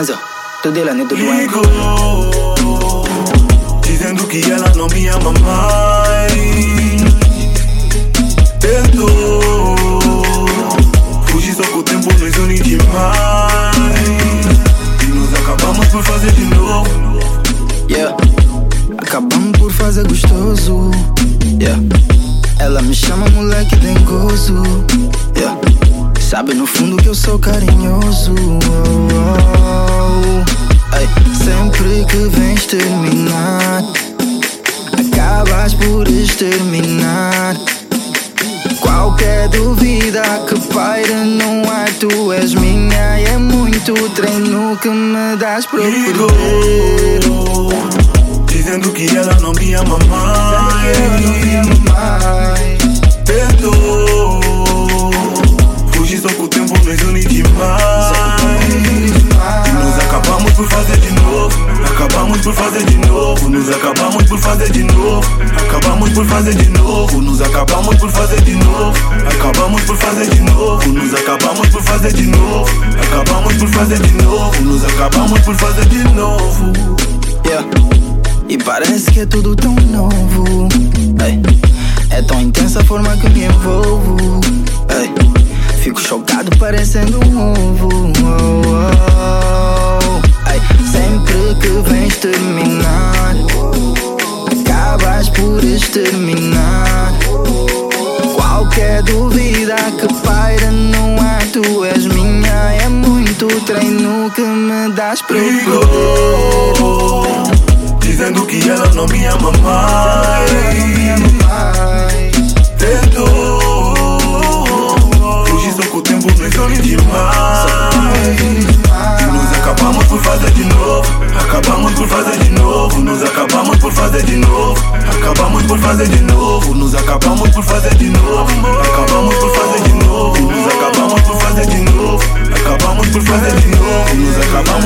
Manzo, tudo ela nem tudo bem. Dizendo que ela não me ama mais. Tentou fugir, só que o tempo nos une demais. E nos acabamos por fazer de novo. Yeah. Acabamos por fazer gostoso. Yeah. Ela me chama moleque dengoso. Yeah. Sabe no fundo que eu sou carinhoso. Ay, sempre que vens terminar, acabas por exterminar qualquer dúvida que paire no ar. Tu és minha e é muito treino que me das pra perder. Dizendo que ela não me ama mais. Tentou fugir, só que o tempo nos une demais. E nos acabamos por fazer de novo. Acabamos por fazer de novo. Nos acabamos por fazer de novo. Acabamos por fazer de novo. Nos acabamos por fazer de novo. Acabamos por fazer de novo. Nos acabamos por fazer de novo. Acabamos por fazer de novo. Nos acabamos por fazer de novo. Yeah. E parece que é tudo tão novo. Hey. É tão intensa a forma que me envolvo. Hey. Fico chocado parecendo um ovo. Hey. Sempre que vens terminar, acabas por exterminar qualquer dúvida que paire no ar. Tu és minha, é muito treino que me das pra perder. Dizendo que ela não me ama mais. Tentou fugir, só que o tempo nos une demais. E nos acabamos por fazer de novo. Acabamos por fazer de novo. Nos acabamos por fazer de novo. Acabamos por fazer de novo. Nos acabamos por fazer de novo. Acabamos por fazer de novo. Nos acabamos por fazer de novo. Acabamos por fazer de novo. Nos acabamos